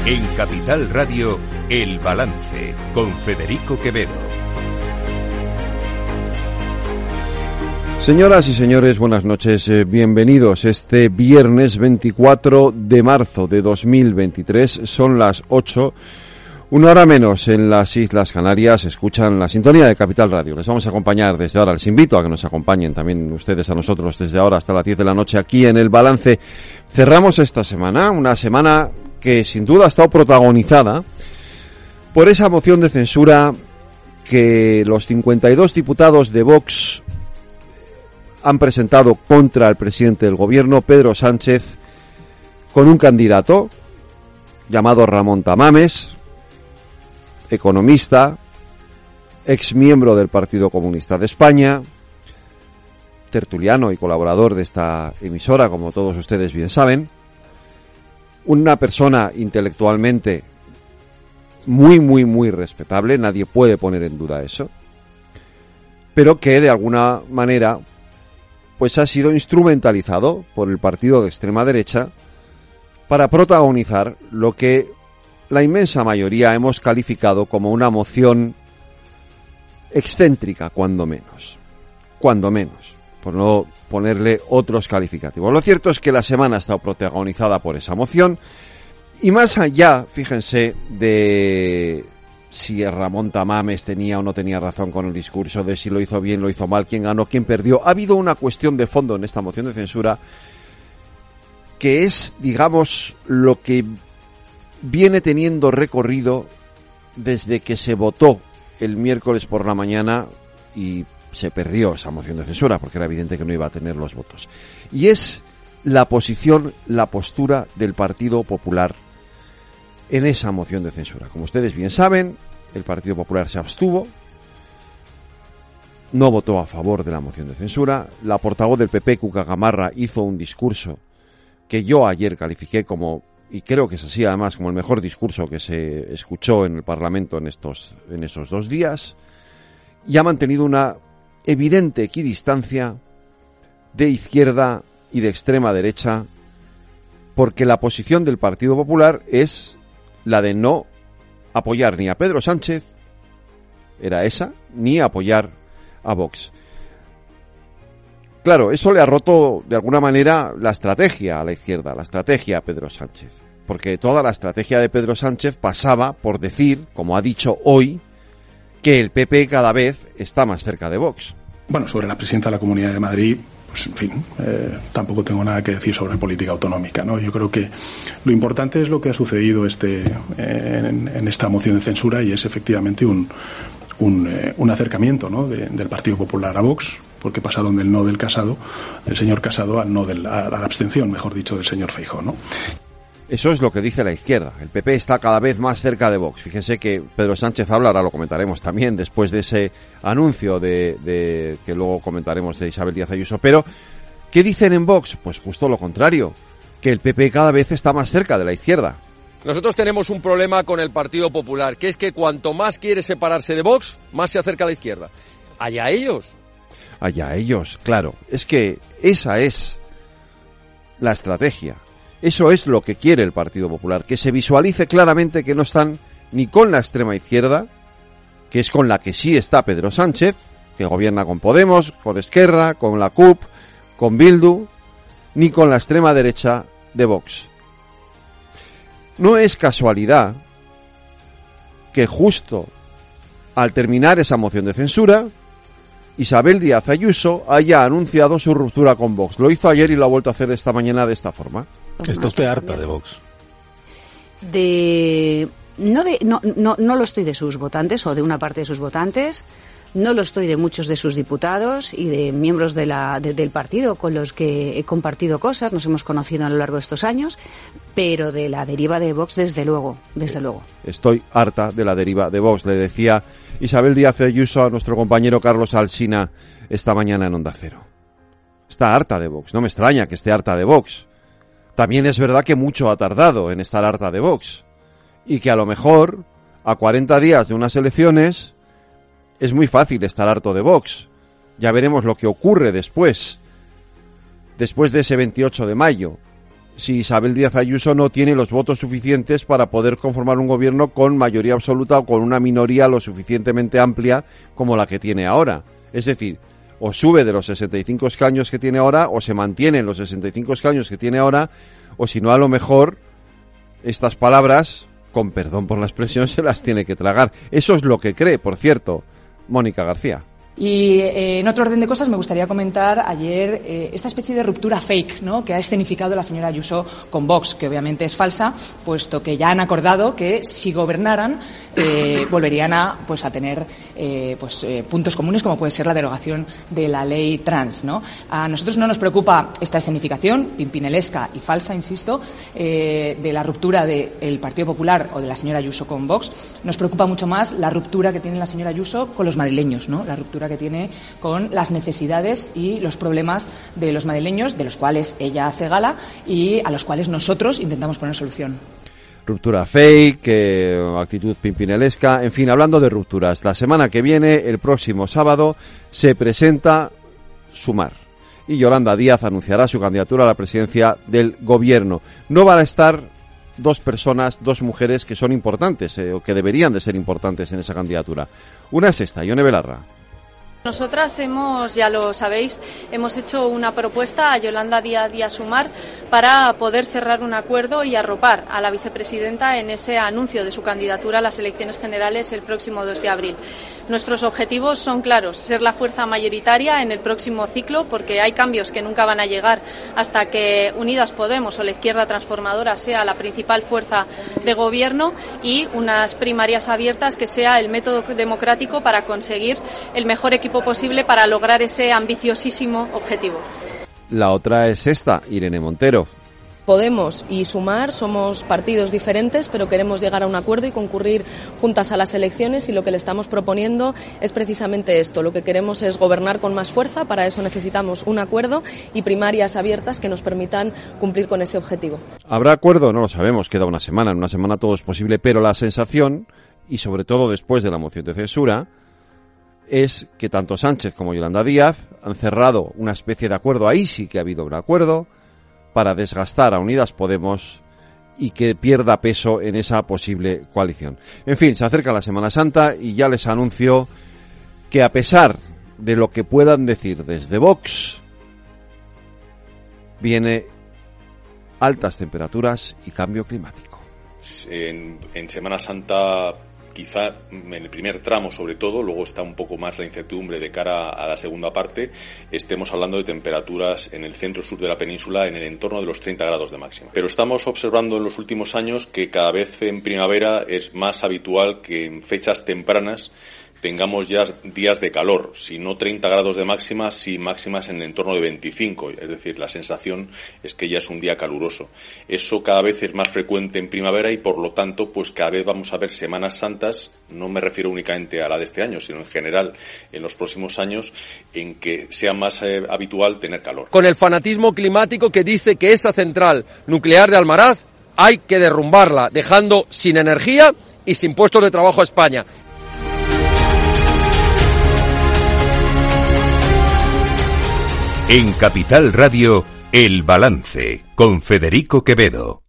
En Capital Radio, El Balance, con Federico Quevedo. Señoras y señores, buenas noches, bienvenidos. Este viernes 24 de marzo de 2023, son las 8, una hora menos en las Islas Canarias. Escuchan la sintonía de Capital Radio. Les vamos a acompañar desde ahora, les invito a que nos acompañen también ustedes a nosotros desde ahora hasta las 10 de la noche aquí en El Balance. Cerramos esta semana, una semana que sin duda ha estado protagonizada por esa moción de censura que los 52 diputados de Vox han presentado contra el presidente del gobierno, Pedro Sánchez, con un candidato llamado Ramón Tamames, economista, exmiembro del Partido Comunista de España, tertuliano y colaborador de esta emisora, como todos ustedes bien saben, una persona intelectualmente muy respetable, nadie puede poner en duda eso, pero que de alguna manera pues ha sido instrumentalizado por el partido de extrema derecha para protagonizar lo que la inmensa mayoría hemos calificado como una moción excéntrica, cuando menos, por no ponerle otros calificativos. Lo cierto es que la semana ha estado protagonizada por esa moción, y más allá, fíjense, de si Ramón Tamames tenía o no tenía razón con el discurso, de si lo hizo bien, lo hizo mal, quién ganó, quién perdió, ha habido una cuestión de fondo en esta moción de censura que es, digamos, lo que viene teniendo recorrido desde que se votó el miércoles por la mañana y se perdió esa moción de censura, porque era evidente que no iba a tener los votos. Y es la posición, la postura del Partido Popular en esa moción de censura. Como ustedes bien saben, el Partido Popular se abstuvo, no votó a favor de la moción de censura. La portavoz del PP, Cuca Gamarra, hizo un discurso que yo ayer califiqué como, y creo que es así además, como el mejor discurso que se escuchó en el Parlamento en esos 2 días, y ha mantenido una evidente equidistancia de izquierda y de extrema derecha, porque la posición del Partido Popular es la de no apoyar ni a Pedro Sánchez, era esa, ni apoyar a Vox. Claro, eso le ha roto de alguna manera la estrategia a la izquierda, la estrategia a Pedro Sánchez, porque toda la estrategia de Pedro Sánchez pasaba por decir, como ha dicho hoy, que el PP cada vez está más cerca de Vox. Bueno, sobre la presidenta de la Comunidad de Madrid, pues en fin, tampoco tengo nada que decir sobre política autonómica, ¿no? Yo creo que lo importante es lo que ha sucedido en esta moción de censura, y es efectivamente un acercamiento, ¿no?, del Partido Popular a Vox, porque pasaron del no del señor Casado, al no a la abstención, mejor dicho, del señor Feijóo, ¿no? Eso es lo que dice la izquierda. El PP está cada vez más cerca de Vox. Fíjense que Pedro Sánchez habla, ahora lo comentaremos también, después de ese anuncio de que luego comentaremos de Isabel Díaz Ayuso. Pero, ¿qué dicen en Vox? Pues justo lo contrario, que el PP cada vez está más cerca de la izquierda. Nosotros tenemos un problema con el Partido Popular, que es que cuanto más quiere separarse de Vox, más se acerca a la izquierda. Allá ellos. Allá ellos, claro. Es que esa es la estrategia. Eso es lo que quiere el Partido Popular, que se visualice claramente que no están ni con la extrema izquierda, que es con la que sí está Pedro Sánchez, que gobierna con Podemos, con Esquerra, con la CUP, con Bildu, ni con la extrema derecha de Vox. No es casualidad que justo al terminar esa moción de censura, Isabel Díaz Ayuso haya anunciado su ruptura con Vox. Lo hizo ayer y lo ha vuelto a hacer esta mañana de esta forma. ¿Está usted harta de Vox? No lo estoy de sus votantes o de una parte de sus votantes. No lo estoy de muchos de sus diputados y de miembros del partido con los que he compartido cosas, nos hemos conocido a lo largo de estos años, pero de la deriva de Vox, desde luego. Estoy harta de la deriva de Vox, le decía Isabel Díaz Ayuso a nuestro compañero Carlos Alsina esta mañana en Onda Cero. Está harta de Vox, no me extraña que esté harta de Vox. También es verdad que mucho ha tardado en estar harta de Vox, y que a lo mejor, a 40 días de unas elecciones, es muy fácil estar harto de Vox. Ya veremos lo que ocurre después de ese 28 de mayo, si Isabel Díaz Ayuso no tiene los votos suficientes para poder conformar un gobierno con mayoría absoluta o con una minoría lo suficientemente amplia como la que tiene ahora. Es decir, o sube de los 65 escaños que tiene ahora, o se mantiene en los 65 escaños que tiene ahora, o si no, a lo mejor estas palabras, con perdón por la expresión, se las tiene que tragar. Eso es lo que cree, por cierto, Mónica García. Y en otro orden de cosas me gustaría comentar ayer esta especie de ruptura fake, ¿no?, que ha escenificado la señora Ayuso con Vox, que obviamente es falsa, puesto que ya han acordado que si gobernaran volverían a tener puntos comunes, como puede ser la derogación de la ley trans, ¿no? A nosotros no nos preocupa esta escenificación pimpinelesca y falsa, insisto, de la ruptura del Partido Popular o de la señora Ayuso con Vox. Nos preocupa mucho más la ruptura que tiene la señora Ayuso con los madrileños, ¿no?, la ruptura que tiene con las necesidades y los problemas de los madrileños, de los cuales ella hace gala y a los cuales nosotros intentamos poner solución. Ruptura fake, actitud pimpinelesca, en fin, hablando de rupturas, la semana que viene, el próximo sábado, se presenta Sumar y Yolanda Díaz anunciará su candidatura a la presidencia del gobierno. No van a estar dos mujeres que son importantes, o que deberían de ser importantes en esa candidatura. Una es esta, Ione Belarra. Nosotras ya lo sabéis, hemos hecho una propuesta a Yolanda Díaz y a Sumar para poder cerrar un acuerdo y arropar a la vicepresidenta en ese anuncio de su candidatura a las elecciones generales el próximo 2 de abril. Nuestros objetivos son claros, ser la fuerza mayoritaria en el próximo ciclo, porque hay cambios que nunca van a llegar hasta que Unidas Podemos o la Izquierda Transformadora sea la principal fuerza de gobierno, y unas primarias abiertas que sea el método democrático para conseguir el mejor equipo posible para lograr ese ambiciosísimo objetivo. La otra es esta, Irene Montero. Podemos y Sumar somos partidos diferentes, pero queremos llegar a un acuerdo y concurrir juntas a las elecciones, y lo que le estamos proponiendo es precisamente esto. Lo que queremos es gobernar con más fuerza, para eso necesitamos un acuerdo y primarias abiertas que nos permitan cumplir con ese objetivo. ¿Habrá acuerdo? No lo sabemos, queda una semana, en una semana todo es posible, pero la sensación, y sobre todo después de la moción de censura, es que tanto Sánchez como Yolanda Díaz han cerrado una especie de acuerdo, ahí sí que ha habido un acuerdo, para desgastar a Unidas Podemos y que pierda peso en esa posible coalición. En fin, se acerca la Semana Santa y ya les anuncio que, a pesar de lo que puedan decir desde Vox, viene altas temperaturas y cambio climático. En Semana Santa, quizá en el primer tramo sobre todo, luego está un poco más la incertidumbre de cara a la segunda parte, estemos hablando de temperaturas en el centro-sur de la península en el entorno de los 30 grados de máxima. Pero estamos observando en los últimos años que cada vez en primavera es más habitual que en fechas tempranas tengamos ya días de calor, si no 30 grados de máxima, sí máximas en el entorno de 25, es decir, la sensación es que ya es un día caluroso. Eso cada vez es más frecuente en primavera y, por lo tanto, pues cada vez vamos a ver Semanas Santas, no me refiero únicamente a la de este año, sino en general en los próximos años, en que sea más habitual tener calor. Con el fanatismo climático que dice que esa central nuclear de Almaraz hay que derrumbarla, dejando sin energía y sin puestos de trabajo a España. En Capital Radio, El Balance, con Federico Quevedo.